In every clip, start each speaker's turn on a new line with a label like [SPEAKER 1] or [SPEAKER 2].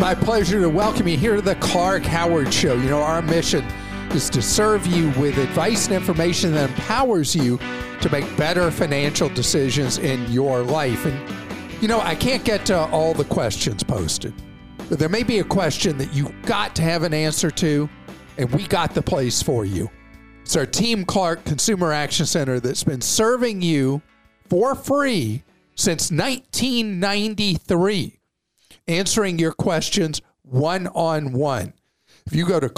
[SPEAKER 1] my pleasure to welcome you here to the Clark Howard Show. You know, our mission is to serve you with advice and information that empowers you to make better financial decisions in your life. And, you know, I can't get to all the questions posted, but there may be a question that you got to have an answer to, and we got the place for you. It's our Team Clark Consumer Action Center that's been serving you for free since 1993, answering your questions one-on-one. If you go to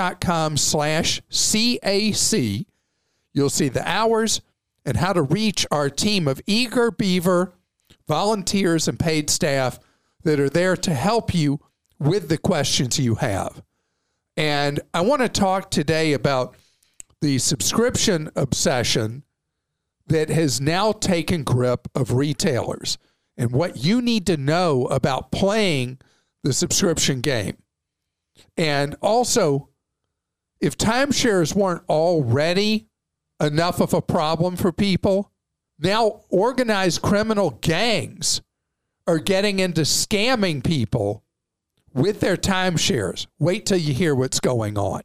[SPEAKER 1] clark.com/CAC, you'll see the hours and how to reach our team of eager beaver volunteers and paid staff that are there to help you with the questions you have. And I want to talk today about the subscription obsession that has now taken grip of retailers and what you need to know about playing the subscription game. And also, if timeshares weren't already enough of a problem for people, now organized criminal gangs are getting into scamming people with their timeshares. Wait till you hear what's going on.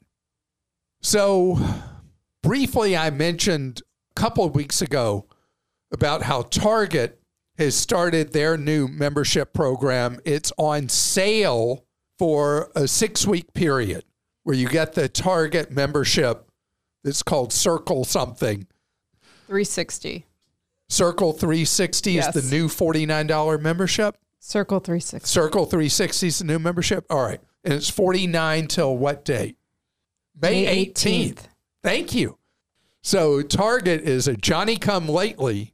[SPEAKER 1] So, briefly, I mentioned a couple of weeks ago about how Target has started their new membership program. It's on sale for a 6-week period where you get the Target membership that's called Circle something.
[SPEAKER 2] 360.
[SPEAKER 1] Circle 360
[SPEAKER 2] Yes.
[SPEAKER 1] is the new $49 membership?
[SPEAKER 2] Circle 360.
[SPEAKER 1] Circle 360 is the new membership? All right. And it's $49 till what date? May 18th. Thank you. So Target is a Johnny-come-lately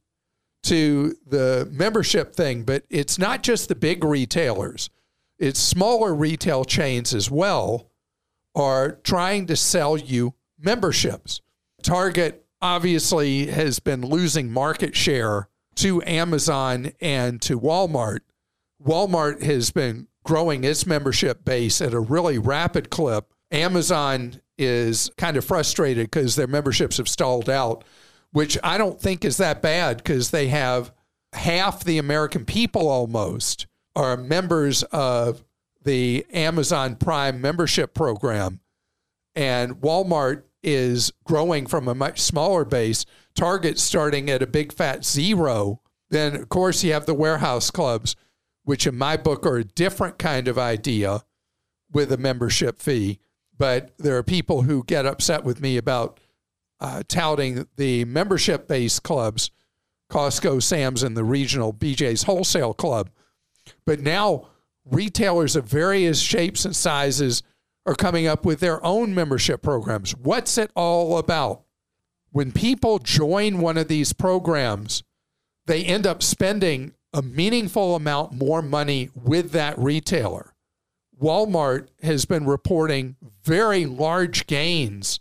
[SPEAKER 1] to the membership thing, but it's not just the big retailers. It's smaller retail chains as well are trying to sell you memberships. Target obviously has been losing market share to Amazon and to Walmart. Walmart has been growing its membership base at a really rapid clip. Amazon is kind of frustrated because their memberships have stalled out, which I don't think is that bad because they have half the American people almost are members of the Amazon Prime membership program. And Walmart is growing from a much smaller base. Target's starting at a big fat zero. Then, of course, you have the warehouse clubs, which in my book are a different kind of idea with a membership fee. But there are people who get upset with me about touting the membership-based clubs, Costco, Sam's, and the regional BJ's Wholesale Club. But now retailers of various shapes and sizes are coming up with their own membership programs. What's it all about? When people join one of these programs, they end up spending a meaningful amount more money with that retailer. Walmart has been reporting very large gains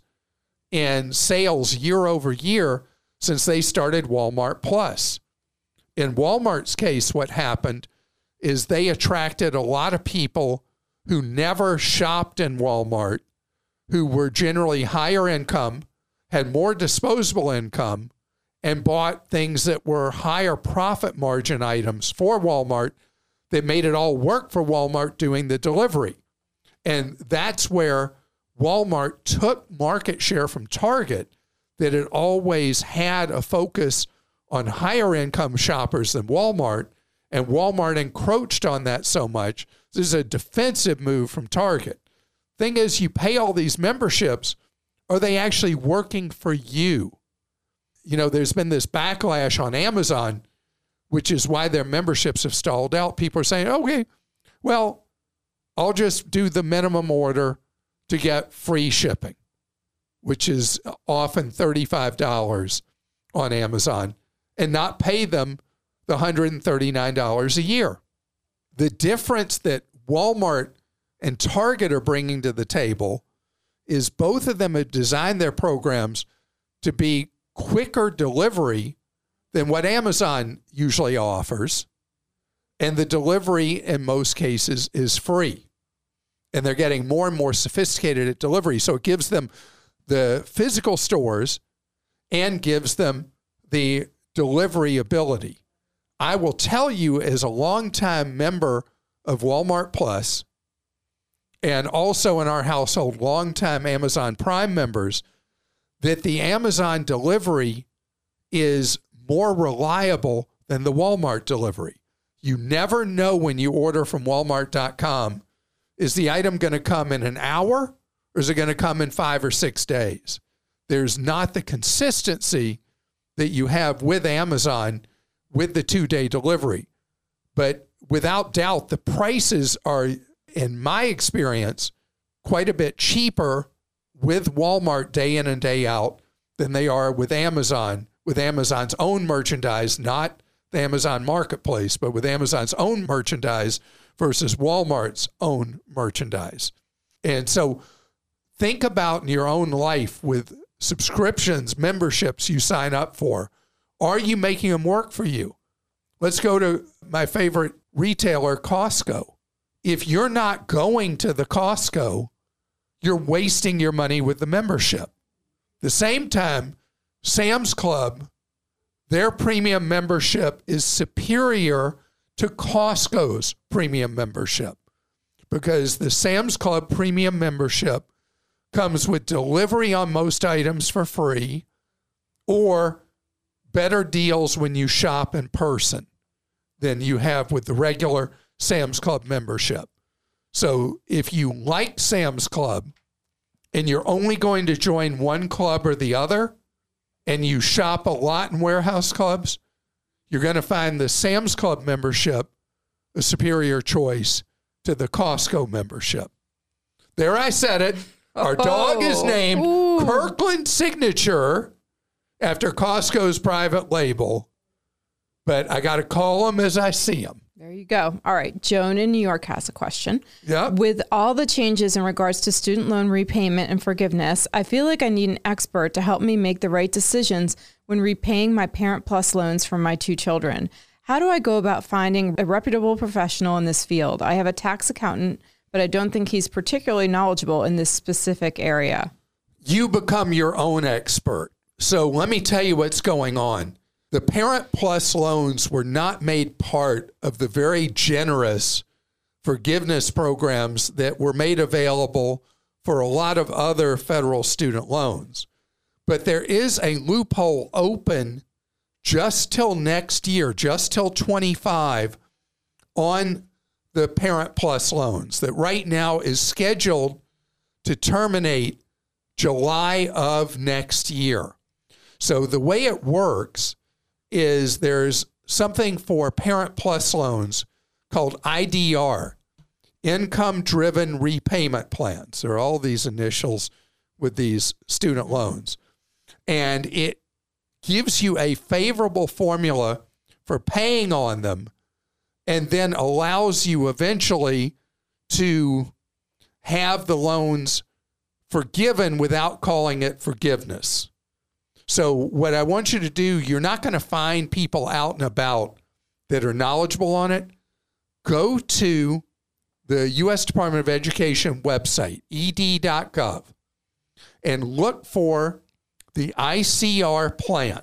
[SPEAKER 1] in sales year over year since they started Walmart Plus. In Walmart's case, what happened is they attracted a lot of people who never shopped in Walmart, who were generally higher income, had more disposable income, and bought things that were higher profit margin items for Walmart that made it all work for Walmart doing the delivery. And that's where Walmart took market share from Target that had always had a focus on higher income shoppers than Walmart, and Walmart encroached on that so much. This is a defensive move from Target. Thing is, you pay all these memberships. Are they actually working for you? You know, there's been this backlash on Amazon, which is why their memberships have stalled out. People are saying, okay, well, I'll just do the minimum order to get free shipping, which is often $35 on Amazon, and not pay them the $139 a year. The difference that Walmart and Target are bringing to the table is both of them have designed their programs to be quicker delivery than what Amazon usually offers. And the delivery in most cases is free. And they're getting more and more sophisticated at delivery. So it gives them the physical stores and gives them the delivery ability. I will tell you, as a longtime member of Walmart Plus, and also in our household, longtime Amazon Prime members, that the Amazon delivery is more reliable than the Walmart delivery. You never know when you order from Walmart.com, is the item going to come in an hour or is it going to come in 5 or 6 days? There's not the consistency that you have with Amazon with the 2-day delivery. But without doubt, the prices are, in my experience, quite a bit cheaper with Walmart day in and day out than they are with Amazon, with Amazon's own merchandise, not the Amazon marketplace, but with Amazon's own merchandise versus Walmart's own merchandise. And so think about in your own life with subscriptions, memberships you sign up for. Are you making them work for you? Let's go to my favorite retailer, Costco. If you're not going to the Costco, you're wasting your money with the membership. The same time, Sam's Club, their premium membership is superior to Costco's premium membership because the Sam's Club premium membership comes with delivery on most items for free or better deals when you shop in person than you have with the regular Sam's Club membership. So if you like Sam's Club and you're only going to join one club or the other, and you shop a lot in warehouse clubs, you're going to find the Sam's Club membership a superior choice to the Costco membership. There, I said it. Our dog is named Kirkland Signature after Costco's private label, but I got to call him as I see him.
[SPEAKER 2] There you go. All right. Joan in New York has a question.
[SPEAKER 1] Yep.
[SPEAKER 2] With all the changes in regards to student loan repayment and forgiveness, I feel like I need an expert to help me make the right decisions when repaying my Parent Plus loans for my 2 children. How do I go about finding a reputable professional in this field? I have a tax accountant, but I don't think he's particularly knowledgeable in this specific area.
[SPEAKER 1] You become your own expert. So let me tell you what's going on. The Parent Plus loans were not made part of the very generous forgiveness programs that were made available for a lot of other federal student loans. But there is a loophole open just till next year, just till 25, on the Parent Plus loans that right now is scheduled to terminate July of next year. So the way it works is there's something for Parent Plus loans called IDR, Income-Driven Repayment Plans. There are all these initials with these student loans. And it gives you a favorable formula for paying on them and then allows you eventually to have the loans forgiven without calling it forgiveness. So what I want you to do, you're not going to find people out and about that are knowledgeable on it. Go to the U.S. Department of Education website, ed.gov, and look for the ICR plan,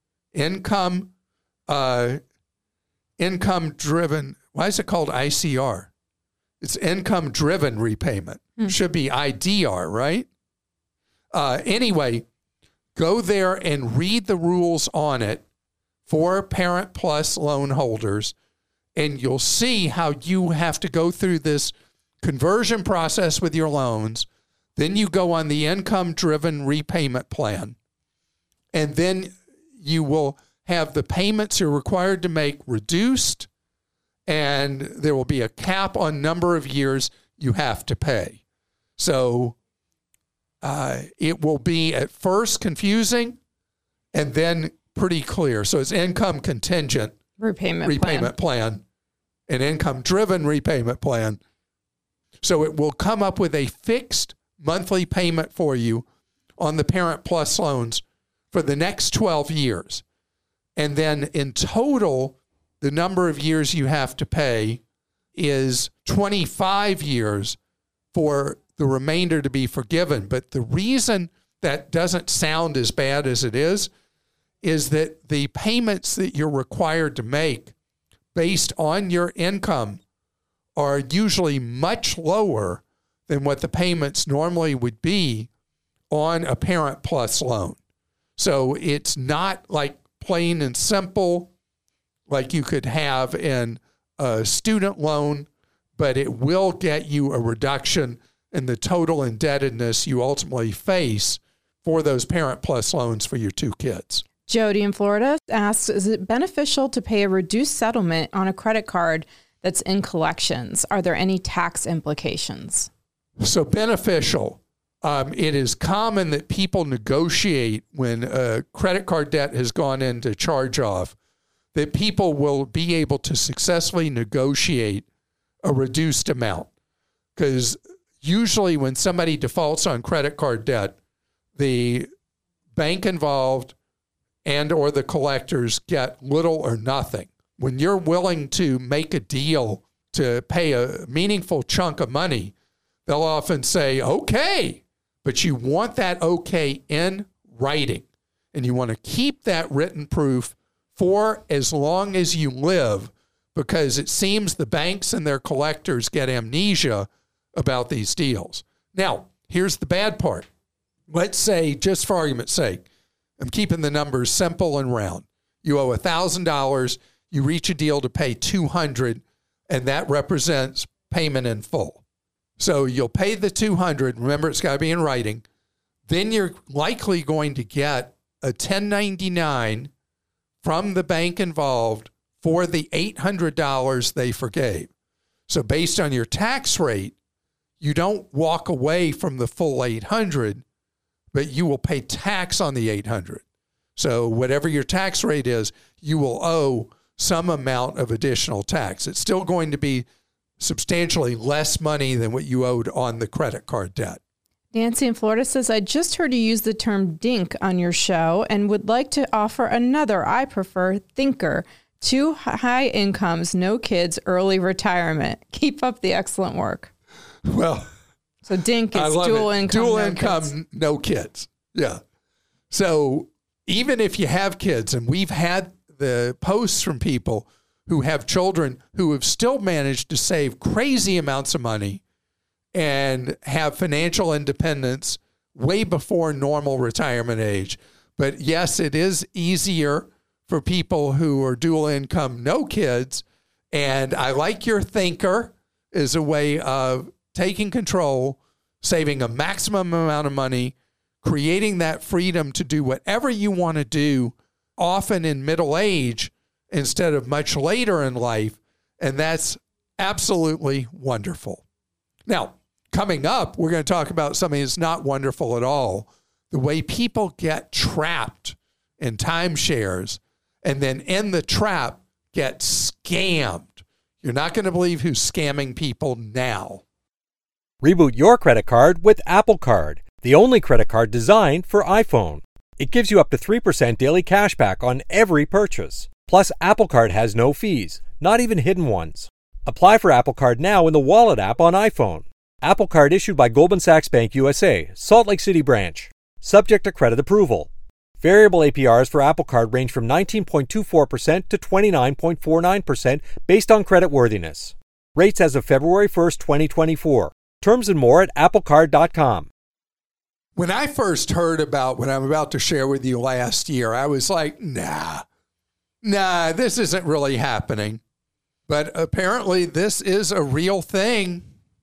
[SPEAKER 1] income-driven. Why is it called ICR? It's income-driven repayment. Should be IDR, right? Anyway, go there and read the rules on it for Parent Plus loan holders, and you'll see how you have to go through this conversion process with your loans. Then you go on the income-driven repayment plan, and then you will have the payments you're required to make reduced, and there will be a cap on number of years you have to pay. So it will be at first confusing and then pretty clear. So it's income contingent repayment plan and income driven repayment plan. So it will come up with a fixed monthly payment for you on the Parent Plus loans for the next 12 years. And then in total, the number of years you have to pay is 25 years for the remainder to be forgiven. But the reason that doesn't sound as bad as it is that the payments that you're required to make based on your income are usually much lower than what the payments normally would be on a Parent Plus loan. So it's not like plain and simple like you could have in a student loan, but it will get you a reduction in the total indebtedness you ultimately face for those Parent Plus loans for your 2 kids.
[SPEAKER 2] Jody in Florida asks, is it beneficial to pay a reduced settlement on a credit card that's in collections? Are there any tax implications?
[SPEAKER 1] So beneficial. It is common that people negotiate when a credit card debt has gone into charge-off, that people will be able to successfully negotiate a reduced amount. Because usually when somebody defaults on credit card debt, the bank involved and or the collectors get little or nothing. When you're willing to make a deal to pay a meaningful chunk of money, they'll often say, okay, but you want that okay in writing. And you want to keep that written proof for as long as you live, because it seems the banks and their collectors get amnesia about these deals. Now, here's the bad part. Let's say, just for argument's sake, I'm keeping the numbers simple and round. You owe $1,000, you reach a deal to pay $200, and that represents payment in full. So you'll pay the $200. Remember, it's got to be in writing. Then you're likely going to get a 1099 from the bank involved for the $800 they forgave. So based on your tax rate, you don't walk away from the full $800, but you will pay tax on the $800. So whatever your tax rate is, you will owe some amount of additional tax. It's still going to be substantially less money than what you owed on the credit card debt.
[SPEAKER 2] Nancy in Florida says, I just heard you use the term DINK on your show and would like to offer another. I prefer thinker. 2 high incomes, no kids, early retirement. Keep up the excellent work.
[SPEAKER 1] Well,
[SPEAKER 2] so DINK is dual income.
[SPEAKER 1] Dual income, no kids. Yeah. So even if you have kids, and we've had the posts from people who have children who have still managed to save crazy amounts of money and have financial independence way before normal retirement age. But yes, it is easier for people who are dual income, no kids. And I like your thinker as a way of taking control, saving a maximum amount of money, creating that freedom to do whatever you want to do, often in middle age instead of much later in life. And that's absolutely wonderful. Now, coming up, we're going to talk about something that's not wonderful at all. The way people get trapped in timeshares and then in the trap get scammed. You're not going to believe who's scamming people now.
[SPEAKER 3] Reboot your credit card with Apple Card, the only credit card designed for iPhone. It gives you up to 3% daily cash back on every purchase. Plus, Apple Card has no fees, not even hidden ones. Apply for Apple Card now in the Wallet app on iPhone. Apple Card issued by Goldman Sachs Bank USA, Salt Lake City branch. Subject to credit approval. Variable APRs for Apple Card range from 19.24% to 29.49% based on creditworthiness. Rates as of February 1st, 2024. Terms and more at applecard.com.
[SPEAKER 1] When I first heard about what I'm about to share with you last year, I was like, nah, this isn't really happening. But apparently this is a real thing.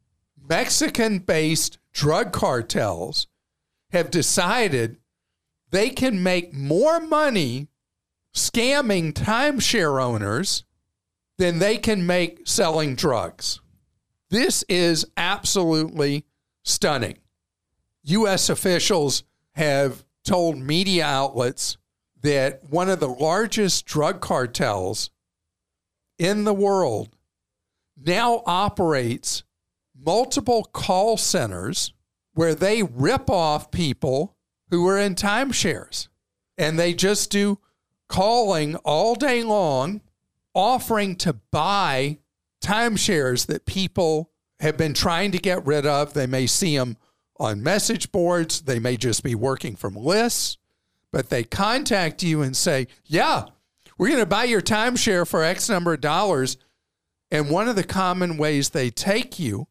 [SPEAKER 1] Mexican-based drug cartels have decided they can make more money scamming timeshare owners than they can make selling drugs. This is absolutely stunning. U.S. officials have told media outlets that one of the largest drug cartels in the world now operates multiple call centers where they rip off people who are in timeshares. And they just do calling all day long, offering to buy timeshares that people have been trying to get rid of. They may see them on message boards. They may just be working from lists. But they contact you and say, yeah, we're going to buy your timeshare for X number of dollars. And one of the common ways they take you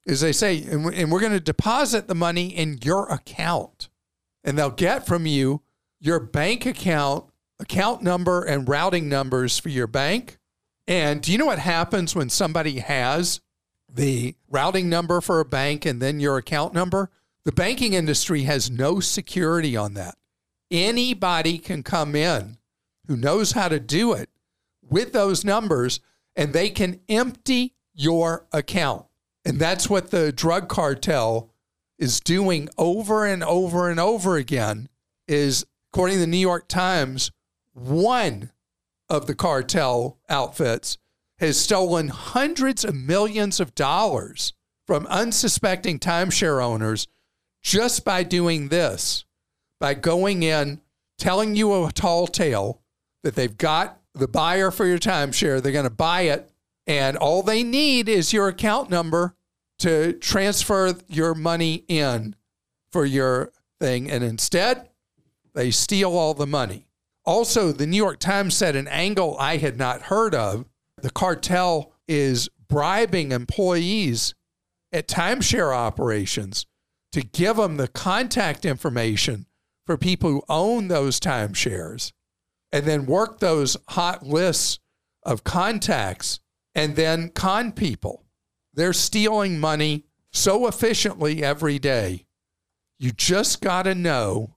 [SPEAKER 1] is they say, and we're going to deposit the money in your account. And they'll get from you your bank account number and routing numbers for your bank. And do you know what happens when somebody has the routing number for a bank and then your account number? The banking industry has no security on that. Anybody can come in who knows how to do it with those numbers, and they can empty your account. And that's what the drug cartel is doing over and over and over again, is, according to the New York Times, one of the cartel outfits has stolen hundreds of millions of dollars from unsuspecting timeshare owners just by doing this, by going in, telling you a tall tale that they've got the buyer for your timeshare, they're going to buy it, and all they need is your account number to transfer your money in for your thing. And instead, they steal all the money. Also, the New York Times said an angle I had not heard of. The cartel is bribing employees at timeshare operations to give them the contact information for people who own those timeshares, and then work those hot lists of contacts and then con people. They're stealing money so efficiently every day. You just got to know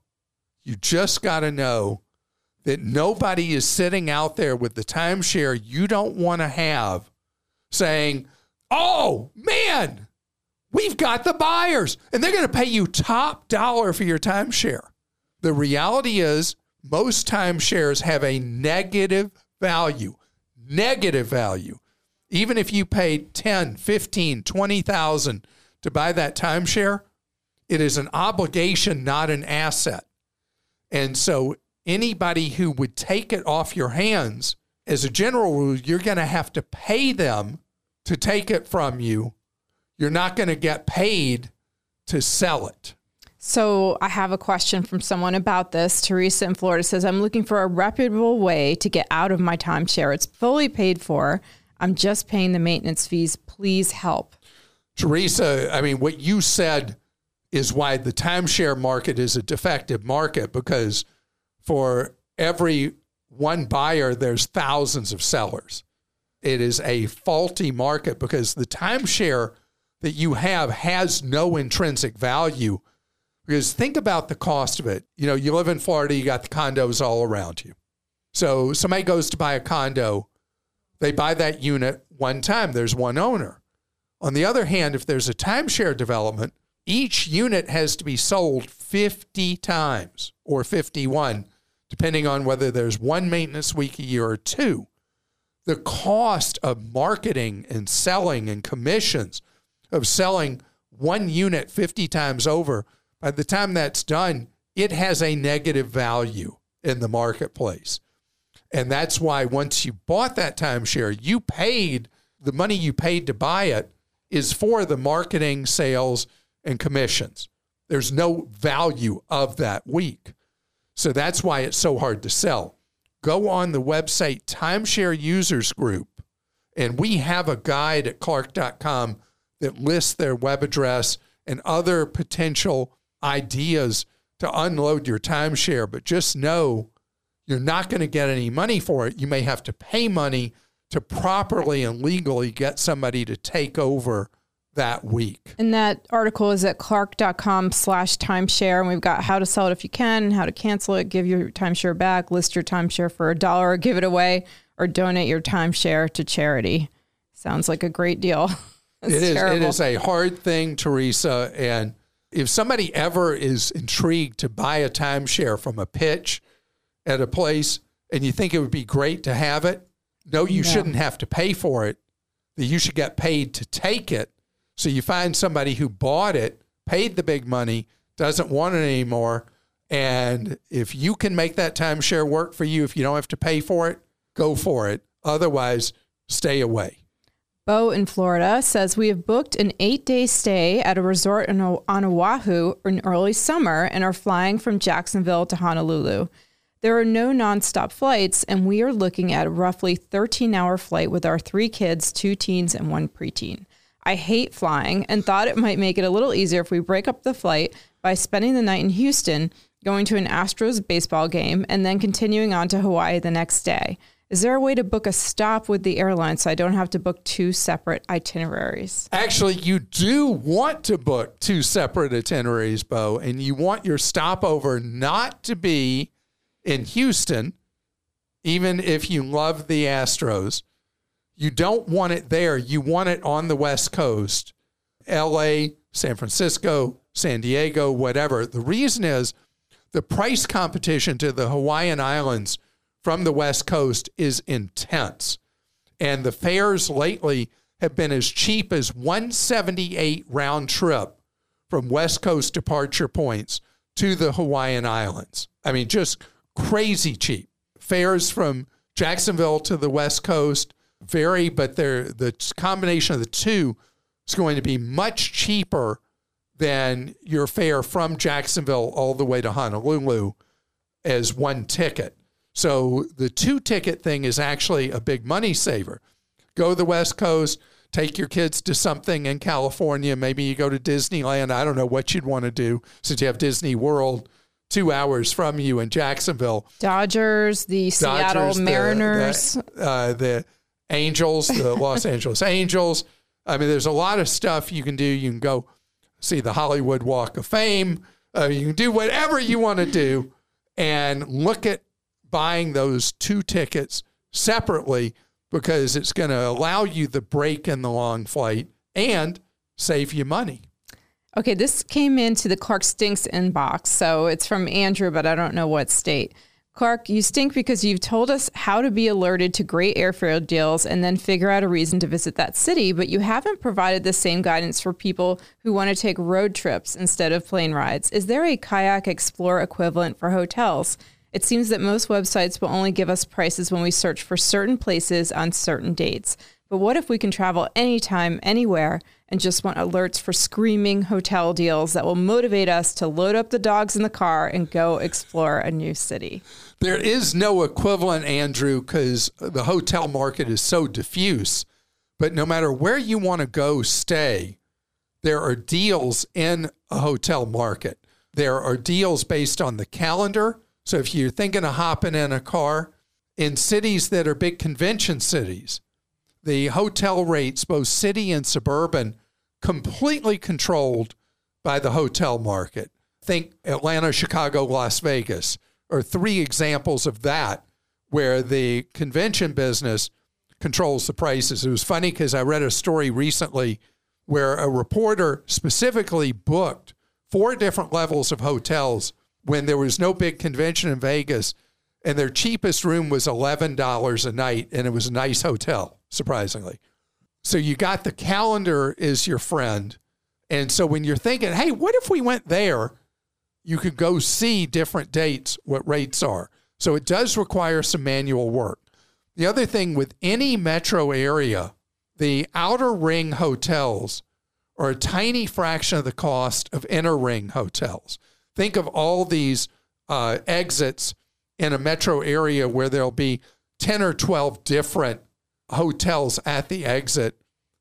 [SPEAKER 1] that nobody is sitting out there with the timeshare you don't want to have saying, oh, man, we've got the buyers, and they're going to pay you top dollar for your timeshare. The reality is most timeshares have a negative value. Even if you paid $10,000, $15,000, $20,000 to buy that timeshare, it is an obligation, not an asset. And so anybody who would take it off your hands, as a general rule, you're going to have to pay them to take it from you. You're not going to get paid to sell it.
[SPEAKER 2] So I have a question from someone about this. Teresa in Florida says, I'm looking for a reputable way to get out of my timeshare. It's fully paid for. I'm just paying the maintenance fees. Please help.
[SPEAKER 1] Teresa, I mean, what you said is why the timeshare market is a defective market, because for every one buyer, there's thousands of sellers. It is a faulty market because the timeshare that you have has no intrinsic value. Because think about the cost of it. You know, you live in Florida, you got the condos all around you. So somebody goes to buy a condo, they buy that unit one time, there's one owner. On the other hand, if there's a timeshare development, each unit has to be sold 50 times or 51, depending on whether there's one maintenance week a year or two. The cost of marketing and selling and commissions of selling one unit 50 times over, by the time that's done, it has a negative value in the marketplace. And that's why once you bought that timeshare, you paid, the money you paid to buy it is for the marketing, sales, and commissions. There's no value of that week. So that's why it's so hard to sell. Go on the website Timeshare Users Group, and we have a guide at Clark.com that lists their web address and other potential ideas to unload your timeshare. But just know you're not going to get any money for it. You may have to pay money to properly and legally get somebody to take over that week.
[SPEAKER 2] And that article is at clark.com/timeshare. And we've got how to sell it if you can, how to cancel it, give your timeshare back, list your timeshare for $1 or give it away, or donate your timeshare to charity. Sounds like a great deal.
[SPEAKER 1] It is a hard thing, Teresa. And if somebody ever is intrigued to buy a timeshare from a pitch at a place and you think it would be great to have it, no, you shouldn't have to pay for it. That you should get paid to take it. So you find somebody who bought it, paid the big money, doesn't want it anymore. And if you can make that timeshare work for you, if you don't have to pay for it, go for it. Otherwise, stay away.
[SPEAKER 2] Bo in Florida says, we have booked an 8-day stay at a resort on Oahu in early summer and are flying from Jacksonville to Honolulu. There are no nonstop flights, and we are looking at a roughly 13-hour flight with our 3 kids, 2 teens and 1 preteen. I hate flying and thought it might make it a little easier if we break up the flight by spending the night in Houston, going to an Astros baseball game, and then continuing on to Hawaii the next day. Is there a way to book a stop with the airline so I don't have to book two separate itineraries?
[SPEAKER 1] Actually, you do want to book two separate itineraries, Bo, and you want your stopover not to be in Houston, even if you love the Astros. You don't want it there. You want it on the West Coast, LA, San Francisco, San Diego, whatever. The reason is the price competition to the Hawaiian Islands from the West Coast is intense. And the fares lately have been as cheap as $178 round trip from West Coast departure points to the Hawaiian Islands. I mean, just crazy cheap. Fares from Jacksonville to the West Coast vary, but the combination of the two is going to be much cheaper than your fare from Jacksonville all the way to Honolulu as one ticket. So the two-ticket thing is actually a big money saver. Go to the West Coast, take your kids to something in California. Maybe you go to Disneyland. I don't know what you'd want to do since you have Disney World 2 hours from you in Jacksonville.
[SPEAKER 2] Dodgers, the Seattle Mariners.
[SPEAKER 1] The Angels, the Los Angeles Angels. I mean, there's a lot of stuff you can do. You can go see the Hollywood Walk of Fame. You can do whatever you want to do and look at buying those two tickets separately because it's going to allow you the break in the long flight and save you money.
[SPEAKER 2] Okay, this came into the Clark Stinks inbox. So it's from Andrew, but I don't know what state. Clark, you stink because you've told us how to be alerted to great airfare deals and then figure out a reason to visit that city, but you haven't provided the same guidance for people who want to take road trips instead of plane rides. Is there a Kayak Explorer equivalent for hotels? It seems that most websites will only give us prices when we search for certain places on certain dates. But what if we can travel anytime, anywhere, and just want alerts for screaming hotel deals that will motivate us to load up the dogs in the car and go explore a new city?
[SPEAKER 1] There is no equivalent, Andrew, because the hotel market is so diffuse. But no matter where you want to go stay, there are deals in a hotel market. There are deals based on the calendar. So if you're thinking of hopping in a car, in cities that are big convention cities, the hotel rates, both city and suburban, completely controlled by the hotel market. Think Atlanta, Chicago, Las Vegas are three examples of that where the convention business controls the prices. It was funny because I read a story recently where a reporter specifically booked 4 different levels of hotels when there was no big convention in Vegas, and their cheapest room was $11 a night, and it was a nice hotel, surprisingly. So you got the calendar is your friend. And so when you're thinking, hey, what if we went there? You could go see different dates, what rates are. So it does require some manual work. The other thing with any metro area, the outer ring hotels are a tiny fraction of the cost of inner ring hotels. Think of all these exits in a metro area where there'll be 10 or 12 different hotels at the exit,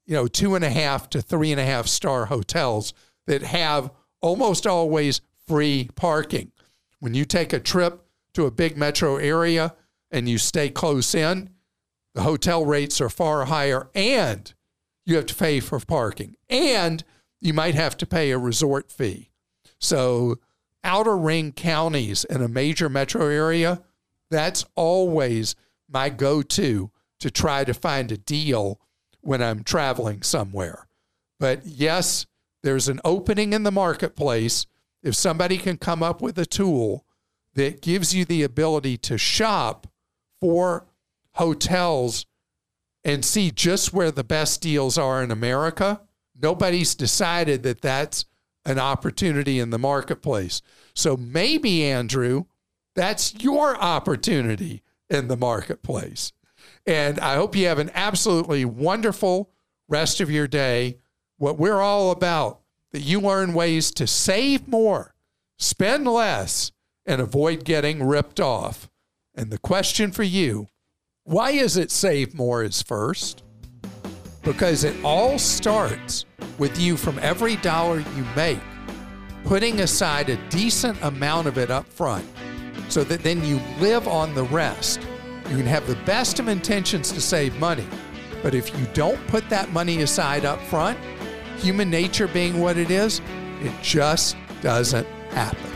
[SPEAKER 1] 2.5 to 3.5 star hotels that have almost always free parking. When you take a trip to a big metro area and you stay close in, the hotel rates are far higher and you have to pay for parking and you might have to pay a resort fee. So outer ring counties in a major metro area, that's always my go-to to try to find a deal when I'm traveling somewhere. But yes, there's an opening in the marketplace. If somebody can come up with a tool that gives you the ability to shop for hotels and see just where the best deals are in America, nobody's decided that that's an opportunity in the marketplace. So maybe, Andrew, that's your opportunity in the marketplace. And I hope you have an absolutely wonderful rest of your day. What we're all about, that you learn ways to save more, spend less, and avoid getting ripped off. And the question for you, why is it save more is first? because it all starts with you from every dollar you make, putting aside a decent amount of it up front so that then you live on the rest. You can have the best of intentions to save money, but if you don't put that money aside up front, human nature being what it is, it just doesn't happen.